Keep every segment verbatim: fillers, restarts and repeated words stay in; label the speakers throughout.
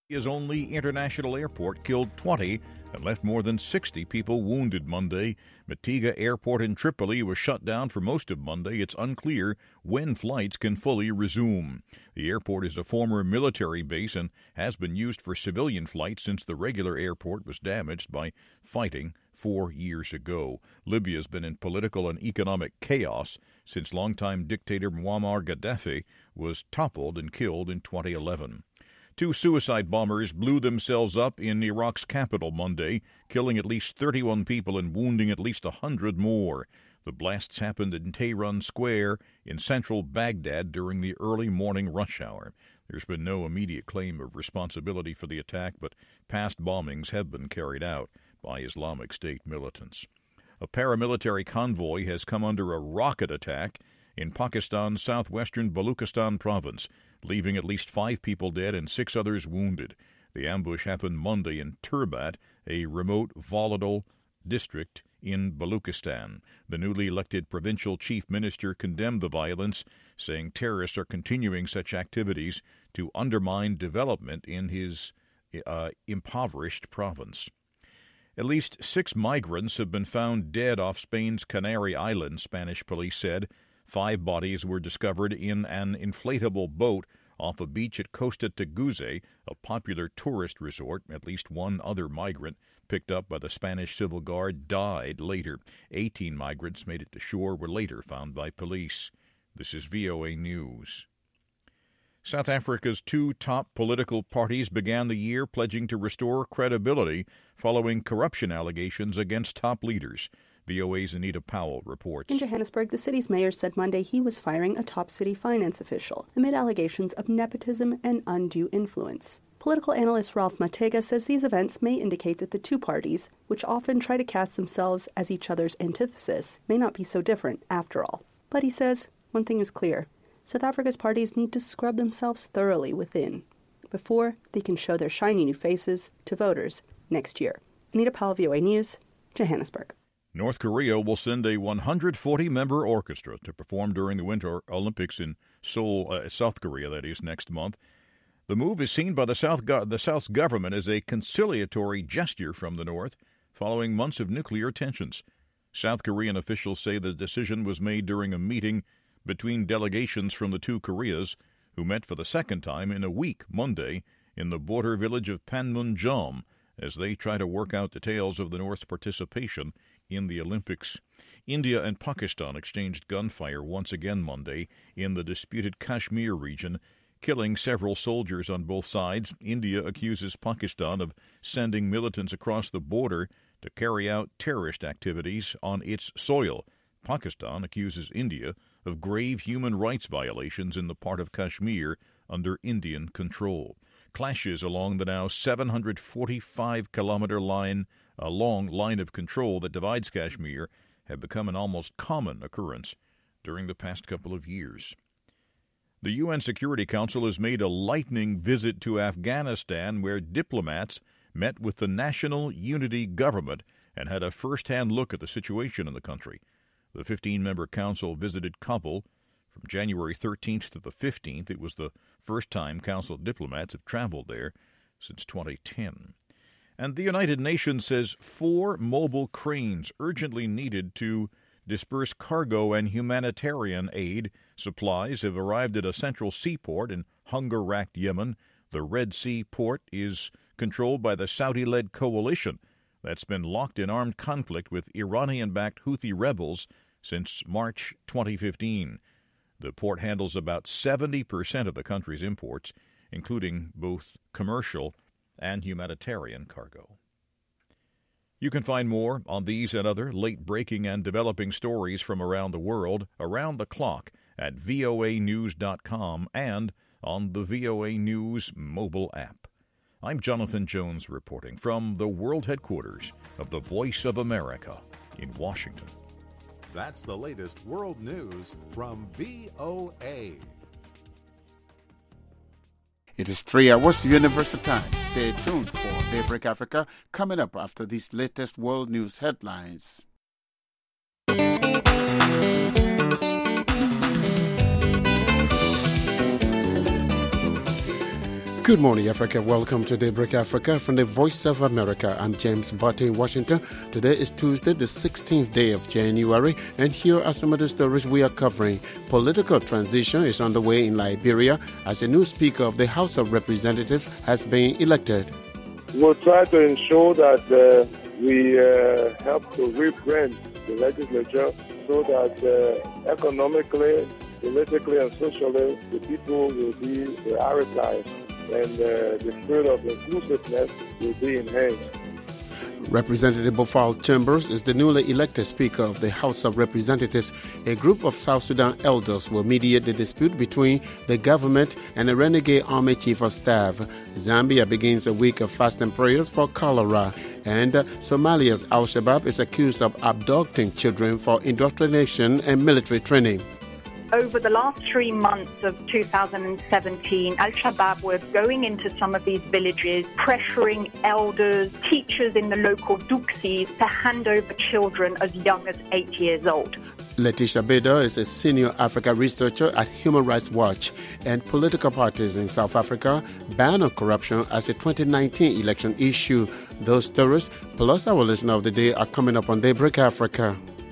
Speaker 1: His only international airport killed twenty and left more than sixty people wounded Monday. Matiga Airport in Tripoli was shut down for most of Monday. It's unclear when flights can fully resume. The airport is a former military base and has been used for civilian flights since the regular airport was damaged by fighting four years ago. Libya's been in political and economic chaos since longtime dictator Muammar Gaddafi was toppled and killed in twenty eleven. Two suicide bombers blew themselves up in Iraq's capital Monday, killing at least thirty-one people and wounding at least one hundred more. The blasts happened in Tehran Square in central Baghdad during the early morning rush hour. There's been no immediate claim of responsibility for the attack, but past bombings have been carried out by Islamic State militants. A paramilitary convoy has come under a rocket attack in Pakistan's southwestern Baluchistan province, leaving at least five people dead and six others wounded. The ambush happened Monday in Turbat, a remote, volatile district in Baluchistan. The newly elected provincial chief minister condemned the violence, saying terrorists are continuing such activities to undermine development in his uh, impoverished province. At least six migrants have been found dead off Spain's Canary Islands, Spanish police said. Five bodies were discovered in an inflatable boat off a beach at Costa Teguise, a popular tourist resort. At least one other migrant, picked up by the Spanish Civil Guard, died later. Eighteen migrants made it to shore, were later found by police. This is V O A News. South Africa's two top political parties began the year pledging to restore credibility following corruption allegations against top leaders. V O A's Anita Powell reports.
Speaker 2: In Johannesburg, the city's mayor said Monday he was firing a top city finance official amid allegations of nepotism and undue influence. Political analyst Ralph Matega says these events may indicate that the two parties, which often try to cast themselves as each other's antithesis, may not be so different after all. But he says one thing is clear. South Africa's parties need to scrub themselves thoroughly within before they can show their shiny new faces to voters next year. Anita Powell, V O A News, Johannesburg.
Speaker 1: North Korea will send a one hundred forty member orchestra to perform during the Winter Olympics in Seoul, uh, South Korea, that is, next month. The move is seen by the South go- the South's government as a conciliatory gesture from the North following months of nuclear tensions. South Korean officials say the decision was made during a meeting between delegations from the two Koreas, who met for the second time in a week Monday in the border village of Panmunjom, as they try to work out details of the North's participation in the Olympics. India and Pakistan exchanged gunfire once again Monday in the disputed Kashmir region, killing several soldiers on both sides. India accuses Pakistan of sending militants across the border to carry out terrorist activities on its soil. Pakistan accuses India of grave human rights violations in the part of Kashmir under Indian control. Clashes along the now seven hundred forty-five kilometer line, a long line of control that divides Kashmir, have become an almost common occurrence during the past couple of years. The U N Security Council has made a lightning visit to Afghanistan, where diplomats met with the National Unity Government and had a first-hand look at the situation in the country. The fifteen-member council visited Kabul from January thirteenth to the fifteenth. It was the first time council diplomats have traveled there since twenty ten. And the United Nations says four mobile cranes urgently needed to disperse cargo and humanitarian aid supplies have arrived at a central seaport in hunger-racked Yemen. The Red Sea port is controlled by the Saudi-led coalition that's been locked in armed conflict with Iranian-backed Houthi rebels since March twenty fifteen. The port handles about seventy percent of the country's imports, including both commercial and humanitarian cargo. You can find more on these and other late-breaking and developing stories from around the world around the clock at V O A news dot com and on the V O A News mobile app. I'm Jonathan Jones reporting from the world headquarters of the Voice of America in Washington.
Speaker 3: That's the latest world news from V O A.
Speaker 4: It is three hours Universal Time. Stay tuned for Daybreak Africa coming up after these latest world news headlines. Good morning, Africa. Welcome to Daybreak Africa from the Voice of America. I'm James Butte in Washington. Today is Tuesday, the sixteenth day of January, and here are some of the stories we are covering. Political transition is underway in Liberia as a new Speaker of the House of Representatives has been elected.
Speaker 5: We'll try to ensure that uh, we uh, help to rebrand the legislature so that uh, economically, politically, and socially, the people will be prioritized, and uh, the spirit of inclusiveness will be enhanced.
Speaker 4: Representative Bofal Chambers is the newly elected Speaker of the House of Representatives. A group of South Sudan elders will mediate the dispute between the government and the renegade Army Chief of Staff. Zambia begins a week of fast and prayers for cholera. And uh, Somalia's Al-Shabaab is accused of abducting children for indoctrination and military training.
Speaker 6: Over the last three months of two thousand seventeen, Al-Shabaab were going into some of these villages, pressuring elders, teachers in the local duksis to hand over children as young as eight years old.
Speaker 4: Letitia Bader is a senior Africa researcher at Human Rights Watch, and political parties in South Africa ban on corruption as a twenty nineteen election issue. Those stories, plus our listener of the day, are coming up on Daybreak Africa.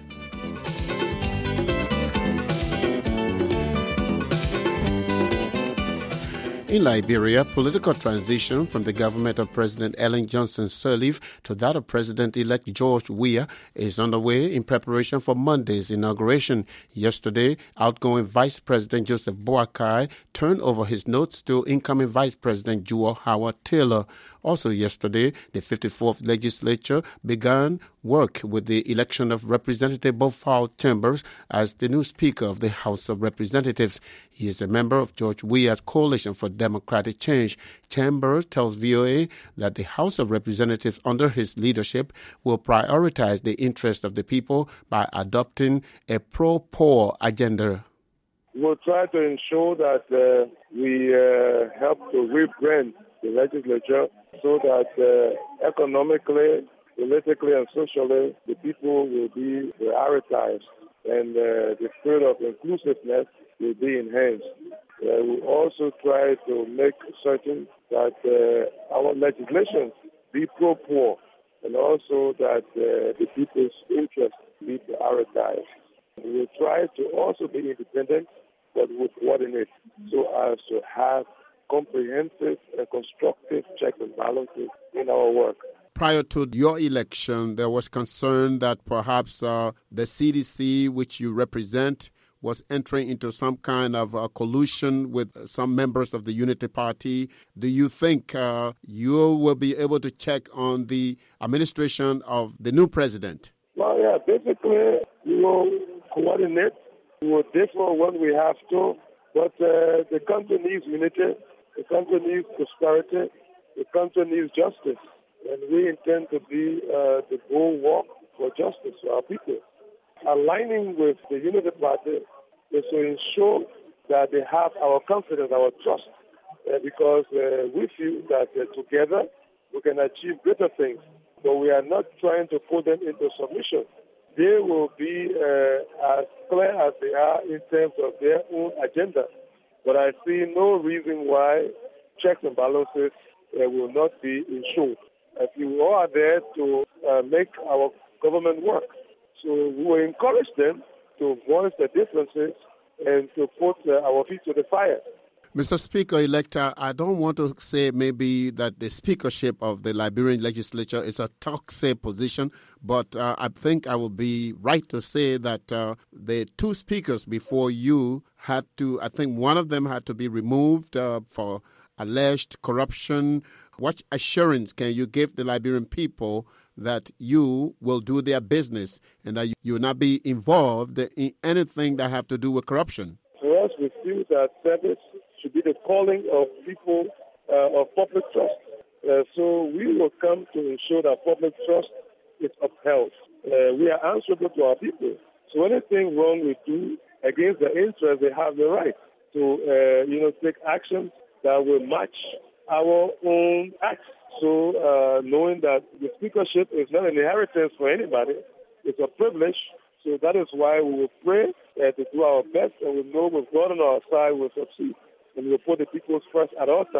Speaker 4: In Liberia, political transition from the government of President Ellen Johnson Sirleaf to that of President-elect George Weah is underway in preparation for Monday's inauguration. Yesterday, outgoing Vice President Joseph Boakai turned over his notes to incoming Vice President Jewel Howard Taylor. Also yesterday, the fifty-fourth legislature began work with the election of Representative Bofal Chambers as the new Speaker of the House of Representatives. He is a member of George Weah's Coalition for Democratic Change. Chambers tells V O A that the House of Representatives under his leadership will prioritize the interests of the people by adopting a pro-poor agenda.
Speaker 5: We'll try to ensure that uh, we uh, help to rebrand the legislature so that uh, economically, politically, and socially, the people will be prioritized, and uh, the spirit of inclusiveness will be enhanced. Uh, we also try to make certain that uh, our legislation be pro-poor, and also that uh, the people's interests be prioritized. We will try to also be independent, but we coordinate so as to have comprehensive and constructive checks and balances in our work.
Speaker 4: Prior to your election, there was concern that perhaps uh, the C D C, which you represent, was entering into some kind of uh, collusion with some members of the Unity Party. Do you think uh, you will be able to check on the administration of the new president?
Speaker 5: Well, yeah, basically, we will coordinate. We will differ when we have to, but uh, the country needs unity. The country needs prosperity. The country needs justice. And we intend to be uh, the bulwark for justice for our people. Aligning with the Unity Party is to ensure that they have our confidence, our trust, uh, because uh, we feel that uh, together we can achieve greater things. But we are not trying to put them into submission. They will be uh, as clear as they are in terms of their own agenda. But I see no reason why checks and balances uh, will not be ensured. As you all are there to uh, make our government work. So we will encourage them to voice their differences and to put uh, our feet to the fire.
Speaker 4: Mister Speaker-elect, I don't want to say maybe that the speakership of the Liberian legislature is a toxic position, but uh, I think I will be right to say that uh, the two speakers before you had to, I think one of them had to be removed uh, for alleged corruption. What assurance can you give the Liberian people that you will do their business and that you will not be involved in anything that have to do with corruption?
Speaker 5: For us, we feel that service should be the calling of people uh, of public trust. Uh, so we will come to ensure that public trust is upheld. Uh, we are answerable to our people. So anything wrong we do against their interests, they have the right to, uh, you know, take actions that will match our own acts. So uh, knowing that the speakership is not an inheritance for anybody, it's a privilege. So that is why we will pray uh, to do our best, and we know with God on our side we'll succeed. And we'll put the people first at all times.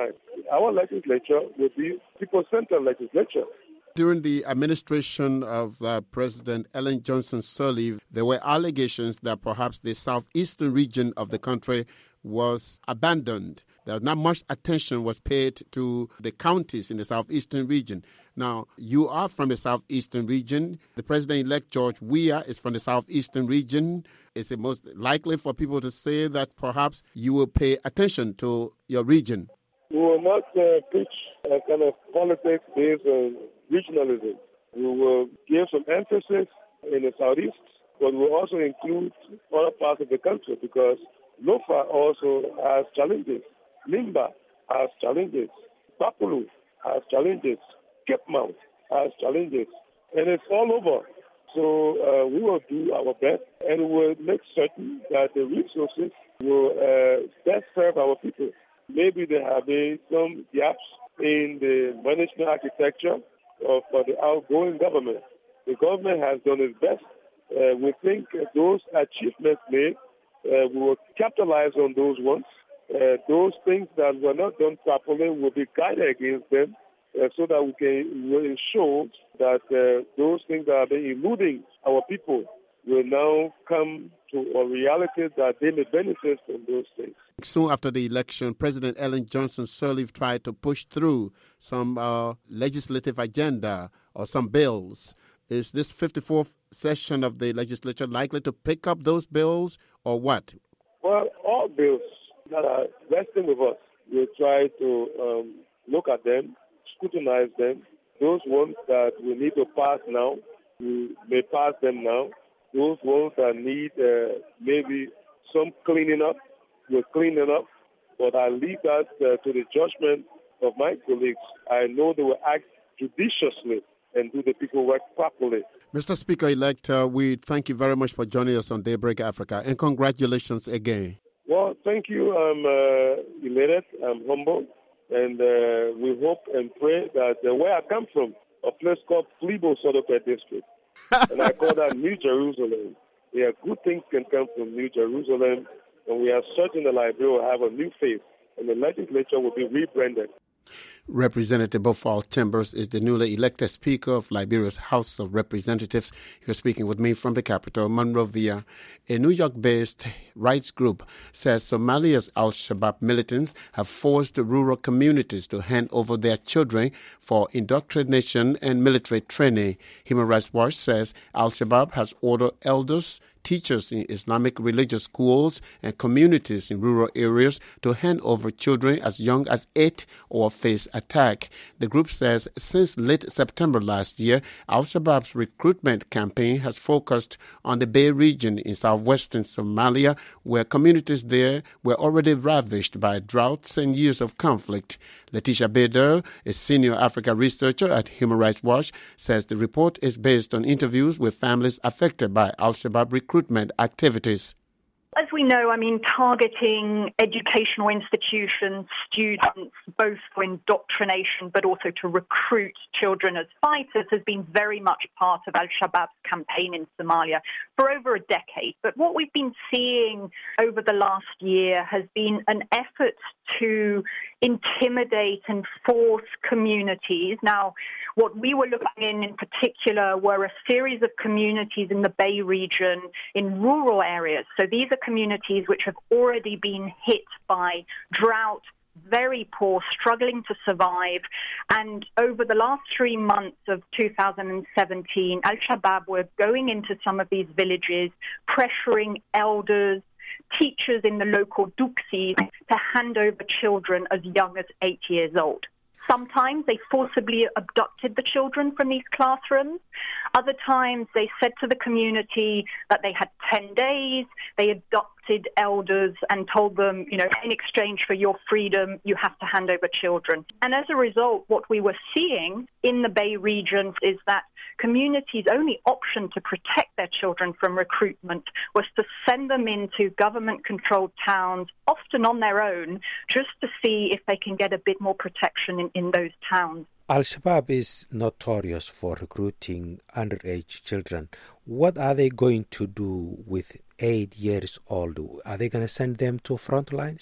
Speaker 5: our legislature will be people-centered legislature.
Speaker 4: During the administration of uh, President Ellen Johnson Sirleaf, there were allegations that perhaps the southeastern region of the country was abandoned. That not much attention was paid to the counties in the southeastern region. Now, you are from the southeastern region. The President-elect George Weah is from the southeastern region. Is it most likely for people to say that perhaps you will pay attention to your region?
Speaker 5: We will not uh, preach a kind of politics based on regionalism. We will give some emphasis in the southeast, but we will also include other parts of the country because Lofa also has challenges. Limba has challenges. Papulu has challenges. Cape Mount has challenges. And it's all over. So uh, we will do our best and we will make certain that the resources will uh, best serve our people. Maybe there have been some gaps in the management architecture of uh, the outgoing government. The government has done its best. Uh, we think those achievements made, uh, we will capitalize on those ones. Uh, those things that were not done properly will be guided against them uh, so that we can will ensure that uh, those things that have been eluding our people will now come to a reality that they may benefit from those things.
Speaker 4: Soon after the election, President Ellen Johnson Sirleaf tried to push through some uh, legislative agenda or some bills. Is this fifty-fourth session of the legislature likely to pick up those bills or what?
Speaker 5: Well, all bills that are resting with us, we'll try to um, look at them, scrutinize them. Those ones that we need to pass now, we may pass them now. Those ones that need uh, maybe some cleaning up, we'll clean them up. But I leave that uh, to the judgment of my colleagues. I know they will act judiciously and do the people work properly.
Speaker 4: Mister Speaker-elect, uh, we thank you very much for joining us on Daybreak Africa, and congratulations again.
Speaker 5: Well, thank you. I'm uh, elated. I'm humble. And uh, we hope and pray that uh, where I come from, a place called Flibo Sodope District, and I call that New Jerusalem. Yeah, good things can come from New Jerusalem, and we are certain the Liberia will have a new face, and the legislature will be rebranded.
Speaker 4: Representative Bofal Chambers is the newly elected Speaker of Liberia's House of Representatives. He was speaking with me from the capital, Monrovia. A New York-based rights group says Somalia's Al-Shabaab militants have forced rural communities to hand over their children for indoctrination and military training. Human Rights Watch says Al-Shabaab has ordered elders, teachers in Islamic religious schools and communities in rural areas to hand over children as young as eight or face attack. The group says since late September last year, Al-Shabaab's recruitment campaign has focused on the Bay region in southwestern Somalia, where communities there were already ravished by droughts and years of conflict. Letitia Bader, a senior Africa researcher at Human Rights Watch, says the report is based on interviews with families affected by Al-Shabaab recruitment activities.
Speaker 6: As we know, I mean, targeting educational institutions, students, both for indoctrination but also to recruit children as fighters has been very much part of Al-Shabaab's campaign in Somalia for over a decade. But what we've been seeing over the last year has been an effort to intimidate and force communities. Now, what we were looking in in particular were a series of communities in the Bay region in rural areas. So these are communities which have already been hit by drought, very poor, struggling to survive. And over the last three months of two thousand seventeen, Al-Shabaab were going into some of these villages, pressuring elders, teachers in the local duxis to hand over children as young as eight years old. Sometimes they forcibly abducted the children from these classrooms. Other times they said to the community that they had ten days. They adopted elders and told them, you know, in exchange for your freedom, you have to hand over children. And as a result, what we were seeing in the Bay region is that communities' only option to protect their children from recruitment was to send them into government-controlled towns, often on their own, just to see if they can get a bit more protection in, in those towns.
Speaker 7: Al-Shabaab is notorious for recruiting underage children. What are they going to do with eight years old? Are they going to send them to front lines?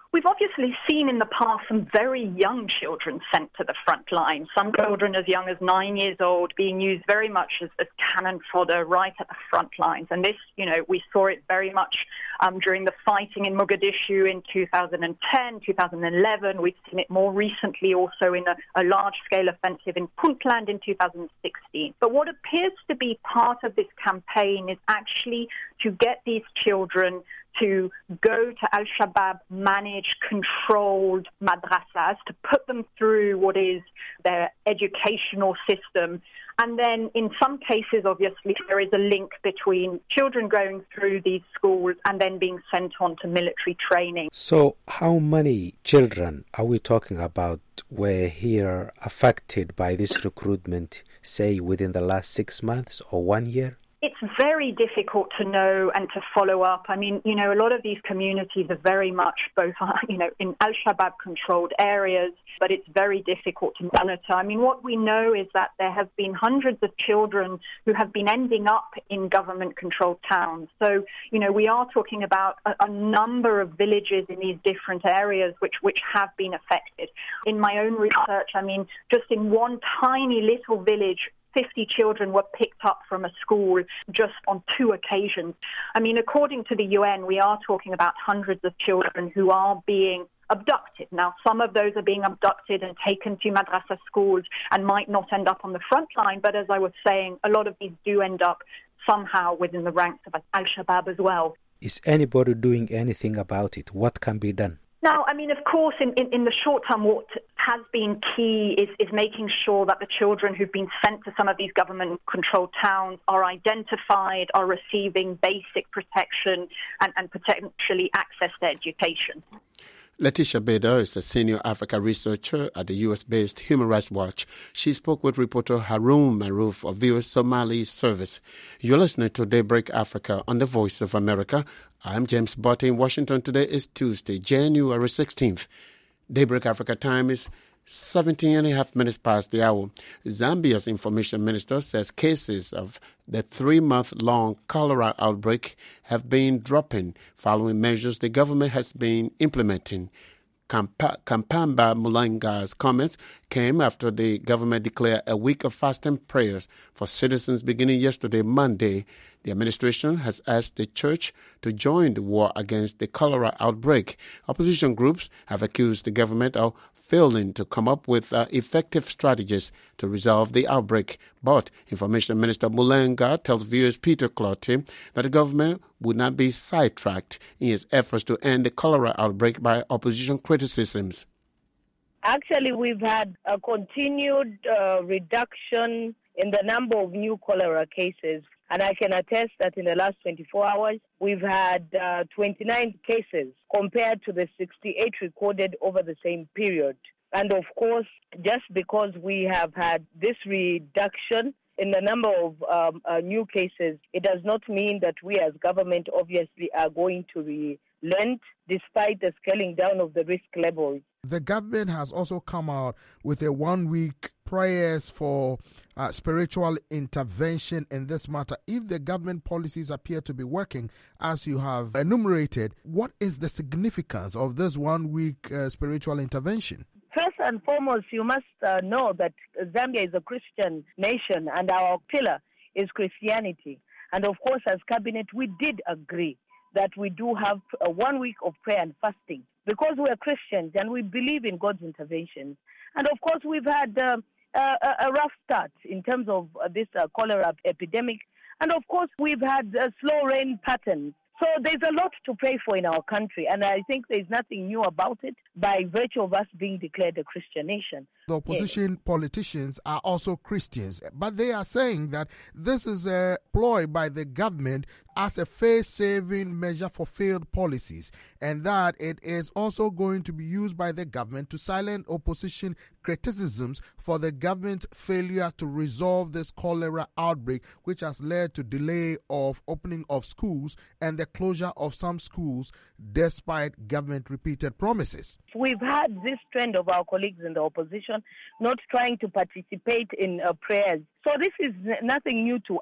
Speaker 6: We've obviously seen in the past some very young children sent to the front line, some children as young as nine years old being used very much as, as cannon fodder right at the front lines. And this, you know, we saw it very much um, during the fighting in Mogadishu in two thousand ten, two thousand eleven. We've seen it more recently also in a, a large-scale offensive in Puntland in two thousand sixteen. But what appears to be part of this campaign is actually to get these children to go to Al-Shabaab managed, controlled madrasas, to put them through what is their educational system. And then in some cases, obviously, there is a link between children going through these schools and then being sent on to military training.
Speaker 7: So how many children are we talking about were here affected by this recruitment, say, within the last six months or one year?
Speaker 6: It's very difficult to know and to follow up. I mean, you know, a lot of these communities are very much both, you know, in Al-Shabaab-controlled areas, but it's very difficult to monitor. I mean, what we know is that there have been hundreds of children who have been ending up in government-controlled towns. So, you know, we are talking about a, a number of villages in these different areas which, which have been affected. In my own research, I mean, just in one tiny little village, fifty children were picked up from a school just on two occasions. I mean, according to the U N, we are talking about hundreds of children who are being abducted. Now, some of those are being abducted and taken to madrasa schools and might not end up on the front line, but as I was saying, a lot of these do end up somehow within the ranks of Al-Shabaab as well.
Speaker 7: Is anybody doing anything about it? What can be done?
Speaker 6: Now, I mean, of course, in, in, in the short term, what has been key is, is making sure that the children who've been sent to some of these government-controlled towns are identified, are receiving basic protection and, and potentially access to education.
Speaker 4: Letitia Bader is a senior Africa researcher at the U S-based Human Rights Watch. She spoke with reporter Haroon Maruf of V O A Somali Service. You're listening to Daybreak Africa on the Voice of America. I'm James Botte in Washington. Today is Tuesday, January sixteenth. Daybreak Africa time is seventeen and a half minutes past the hour. Zambia's information minister says cases of the three-month-long cholera outbreak have been dropping following measures the government has been implementing. Kampa, Kampamba Mulanga's comments came after the government declared a week of fasting prayers for citizens beginning yesterday, Monday. The administration has asked the church to join the war against the cholera outbreak. Opposition groups have accused the government of failing to come up with uh, effective strategies to resolve the outbreak. But Information Minister Mulanga tells viewers Peter Clottey that the government would not be sidetracked in its efforts to end the cholera outbreak by opposition criticisms.
Speaker 8: Actually, we've had a continued uh, reduction in the number of new cholera cases. And I can attest that in the last twenty-four hours, we've had uh, twenty-nine cases compared to the sixty-eight recorded over the same period. And of course, just because we have had this reduction in the number of um, uh, new cases, it does not mean that we as government obviously are going to relent despite the scaling down of the risk levels.
Speaker 9: The government has also come out with a one-week prayers for uh, spiritual intervention in this matter. If the government policies appear to be working, as you have enumerated, what is the significance of this one-week uh, spiritual intervention?
Speaker 8: First and foremost, you must uh, know that Zambia is a Christian nation and our pillar is Christianity. And of course, as cabinet, we did agree that we do have a one week of prayer and fasting because we are Christians and we believe in God's intervention. And of course, we've had uh, a, a rough start in terms of uh, this uh, cholera epidemic. And of course, we've had uh, slow rain patterns. So there's a lot to pray for in our country, and I think there's nothing new about it by virtue of us being declared a Christian nation.
Speaker 9: The opposition yes. politicians are also Christians, but they are saying that this is a ploy by the government as a face-saving measure for failed policies, and that it is also going to be used by the government to silence opposition criticisms for the government's failure to resolve this cholera outbreak, which has led to delay of opening of schools and the closure of some schools despite government repeated promises.
Speaker 8: We've had this trend of our colleagues in the opposition not trying to participate in uh, prayers. So this is nothing new to us.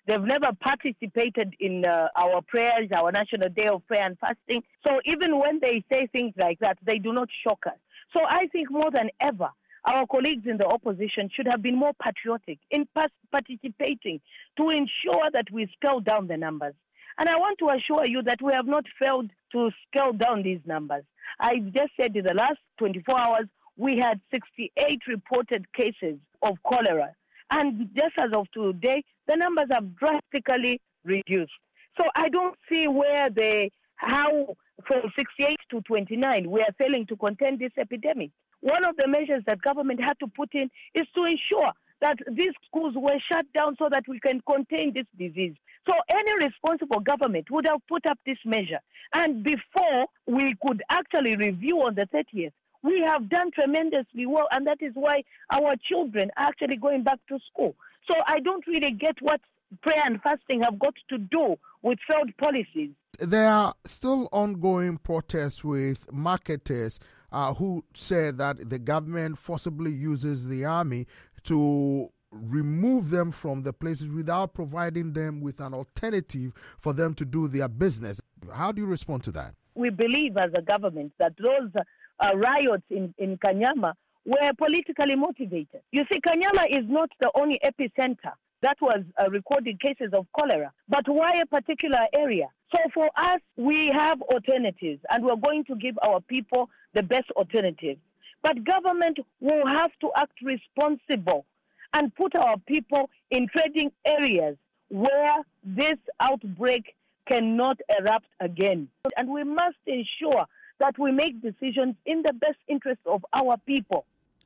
Speaker 8: They've never participated in uh, our prayers, our National Day of Prayer and Fasting. So even when they say things like that, they do not shock us. So I think more than ever, our colleagues in the opposition should have been more patriotic in participating to ensure that we scale down the numbers. And I want to assure you that we have not failed to scale down these numbers. I just said in the last twenty-four hours, we had sixty-eight reported cases of cholera. And just as of today, the numbers have drastically reduced. So I don't see where they, how from sixty-eight to twenty-nine, we are failing to contain this epidemic. One of the measures that government had to put in is to ensure that these schools were shut down so that we can contain this disease. So any responsible government would have put up this measure. And before we could actually review on the thirtieth, we have done tremendously well, and that is why our children are actually going back to school. So I don't really get what prayer and fasting have got to do with failed policies.
Speaker 9: There are still ongoing protests with marketers uh, who say that the government forcibly uses the army to remove them from the places without providing them with an alternative for them to do their business. How do you respond to that?
Speaker 8: We believe as a government that those uh, riots in, in Kanyama were politically motivated. You see, Kanyama is not the only epicenter that was uh, recording cases of cholera, but why a particular area? So for us, we have alternatives, and we're going to give our people the best alternative. But government will have to act responsible and put our people in trading areas where this outbreak cannot erupt again. And we must ensure that we make decisions in the best interest of our people.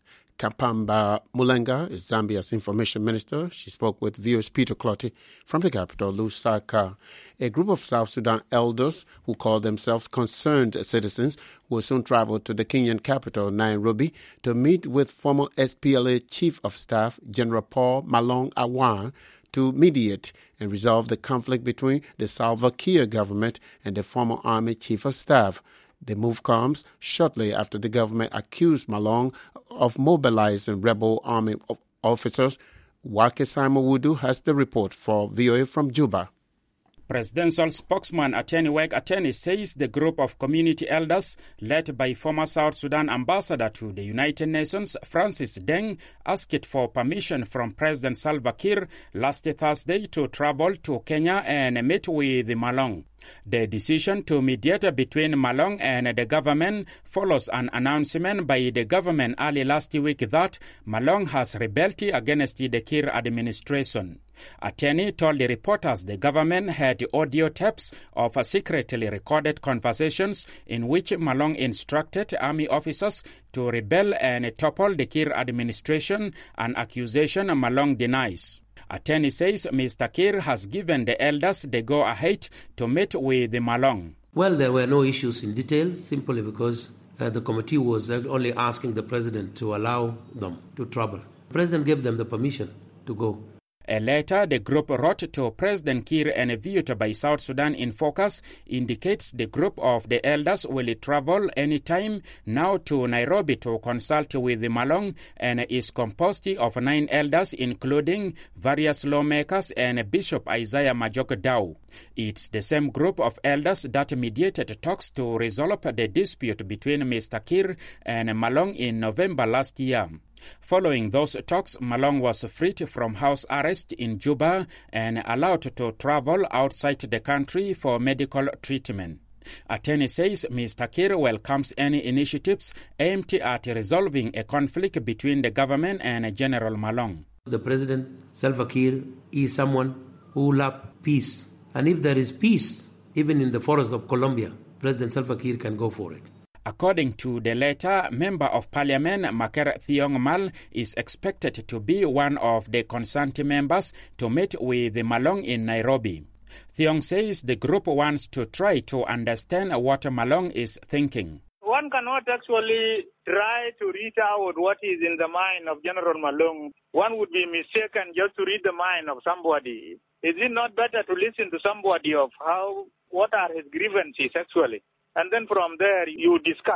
Speaker 4: Kapamba Mulenga is Zambia's information minister. She spoke with V O's Peter Clotty from the capital, Lusaka. A group of South Sudan elders who call themselves concerned citizens will soon travel to the Kenyan capital, Nairobi, to meet with former S P L A Chief of Staff, General Paul Malong Awan, to mediate and resolve the conflict between the Salva Kiir government and the former Army Chief of Staff. The move comes shortly after the government accused Malong of mobilizing rebel army officers. Wake Simon has the report for V O A from Juba.
Speaker 10: Presidential spokesman Ateni Wek Ateni says the group of community elders led by former South Sudan ambassador to the United Nations, Francis Deng, asked for permission from President Salva Kiir last Thursday to travel to Kenya and meet with Malong. The decision to mediate between Malong and the government follows an announcement by the government early last week that Malong has rebelled against the Kiir administration. Ateni told the reporters the government had audio tapes of secretly recorded conversations in which Malong instructed army officers to rebel and topple the Kiir administration, an accusation Malong denies. Ateni says Mister Kiir has given the elders the go-ahead to meet with Malong.
Speaker 11: Well, there were no issues in detail, simply because uh, the committee was only asking the president to allow them to travel. The president gave them the permission to go.
Speaker 10: A letter the group wrote to President Kiir and viewed by South Sudan in Focus indicates the group of the elders will travel anytime now to Nairobi to consult with Malong and is composed of nine elders including various lawmakers and Bishop Isaiah Majok Dau. It's the same group of elders that mediated talks to resolve the dispute between Mister Kiir and Malong in November last year. Following those talks, Malong was freed from house arrest in Juba and allowed to travel outside the country for medical treatment. Ateni says Mister Kiir welcomes any initiatives aimed at resolving a conflict between the government and General Malong.
Speaker 11: The President, Salva Kiir, is someone who loves peace. And if there is peace, even in the forests of Colombia, President Salva Kiir can go for it.
Speaker 10: According to the letter, Member of Parliament Maker Thiong Mal is expected to be one of the concerned members to meet with Malong in Nairobi. Thiong says the group wants to try to understand what Malong is thinking.
Speaker 12: One cannot actually try to read out what is in the mind of General Malong. One would be mistaken just to read the mind of somebody. Is it not better to listen to somebody of how, what are his grievances actually? And then from there, you discuss.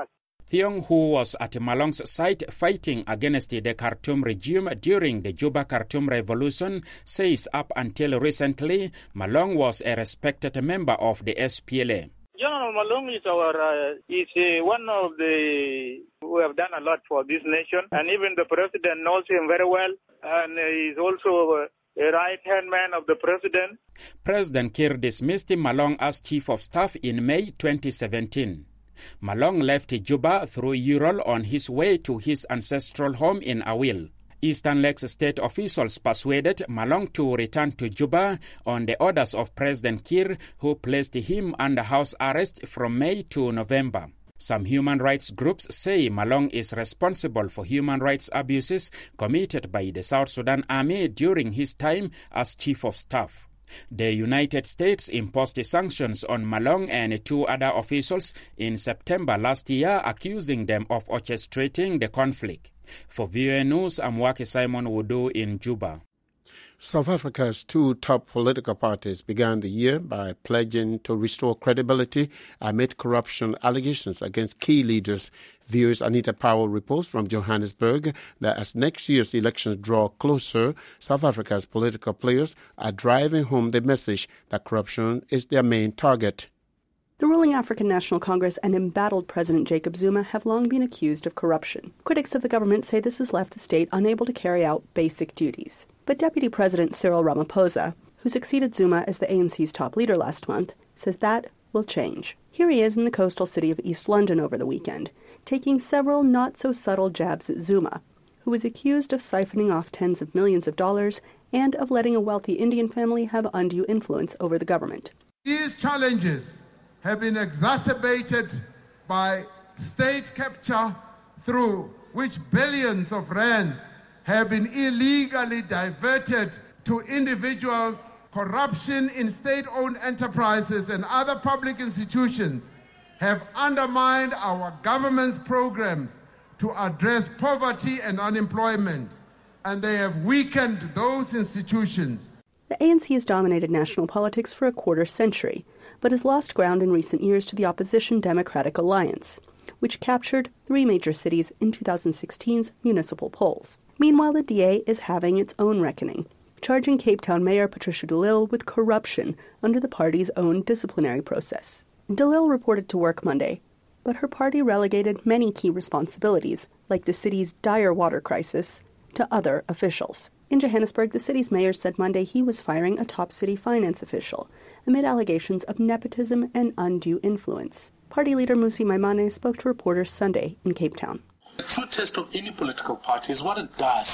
Speaker 10: Thiong, who was at Malong's side fighting against the Khartoum regime during the Juba-Khartoum revolution, says up until recently, Malong was a respected member of the S P L A.
Speaker 12: General Malong is our uh, is uh, one of the who have done a lot for this nation, and even the president knows him very well, and uh, he's also uh, a right-hand man of the president.
Speaker 10: President Kiir dismissed Malong as chief of staff in May twenty seventeen. Malong left Juba through Ural on his way to his ancestral home in Awil. Eastern Lakes state officials persuaded Malong to return to Juba on the orders of President Kiir, who placed him under house arrest from May to November. Some human rights groups say Malong is responsible for human rights abuses committed by the South Sudan Army during his time as chief of staff. The United States imposed sanctions on Malong and two other officials in September last year, accusing them of orchestrating the conflict. For V O A News, I'm Waki Simon Wudu in Juba.
Speaker 4: South Africa's two top political parties began the year by pledging to restore credibility amid corruption allegations against key leaders. V O A's Anita Powell reports from Johannesburg that as next year's elections draw closer, South Africa's political players are driving home the message that corruption is their main target.
Speaker 2: The ruling African National Congress and embattled President Jacob Zuma have long been accused of corruption. Critics of the government say this has left the state unable to carry out basic duties. But Deputy President Cyril Ramaphosa, who succeeded Zuma as the A N C's top leader last month, says that will change. Here he is in the coastal city of East London over the weekend, taking several not-so-subtle jabs at Zuma, who was accused of siphoning off tens of millions of dollars and of letting a wealthy Indian family have undue influence over the government.
Speaker 13: These challenges have been exacerbated by state capture, through which billions of rands have been illegally diverted to individuals. Corruption in state-owned enterprises and other public institutions have undermined our government's programs to address poverty and unemployment, and they have weakened those institutions.
Speaker 2: The A N C has dominated national politics for a quarter century, but has lost ground in recent years to the opposition Democratic Alliance, which captured three major cities in two thousand sixteen's municipal polls. Meanwhile, the D A is having its own reckoning, charging Cape Town Mayor Patricia de Lille with corruption under the party's own disciplinary process. De Lille reported to work Monday, but her party relegated many key responsibilities, like the city's dire water crisis, to other officials. In Johannesburg, the city's mayor said Monday he was firing a top city finance official amid allegations of nepotism and undue influence. Party leader Musi Maimane spoke to reporters Sunday in Cape Town.
Speaker 14: The true test of any political party is what it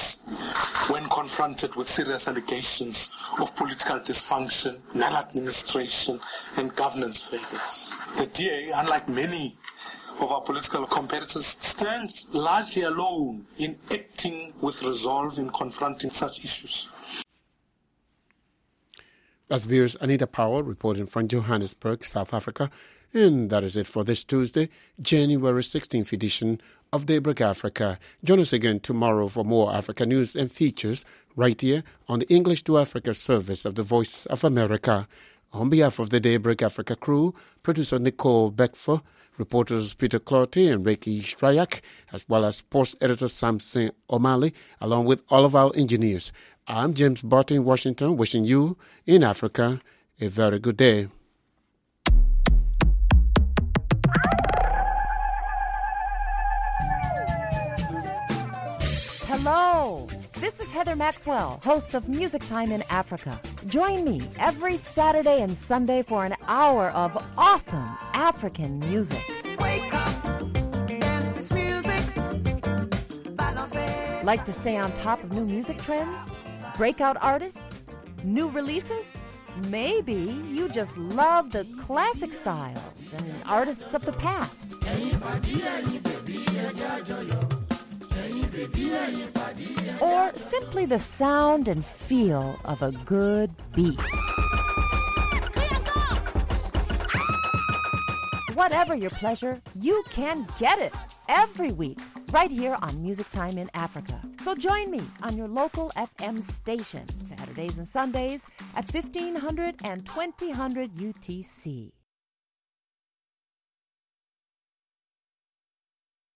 Speaker 14: does when confronted with serious allegations of political dysfunction, maladministration, and governance failures. The D A, unlike many of our political competitors, stands largely alone in acting with resolve in confronting such issues.
Speaker 4: That's V O A's Anita Powell reporting from Johannesburg, South Africa. And that is it for this Tuesday, January sixteenth edition of Daybreak Africa. Join us again tomorrow for more Africa news and features right here on the English to Africa service of the Voice of America. On behalf of the Daybreak Africa crew, producer Nicole Beckfer, reporters Peter Clotty and Reiki Strayak, as well as sports editor Samson O'Malley, along with all of our engineers. I'm James Barton in Washington, wishing you in Africa a very good day.
Speaker 15: Hello, this is Heather Maxwell, host of Music Time in Africa. Join me every Saturday and Sunday for an hour of awesome African music.
Speaker 16: Wake up, dance this music.
Speaker 15: Like to stay on top of new music trends? Breakout artists? New releases? Maybe you just love the classic styles and artists of the past. Or simply the sound and feel of a good beat. Whatever your pleasure, you can get it every week right here on Music Time in Africa. So join me on your local F M station Saturdays and Sundays at fifteen hundred and twenty hundred U T C.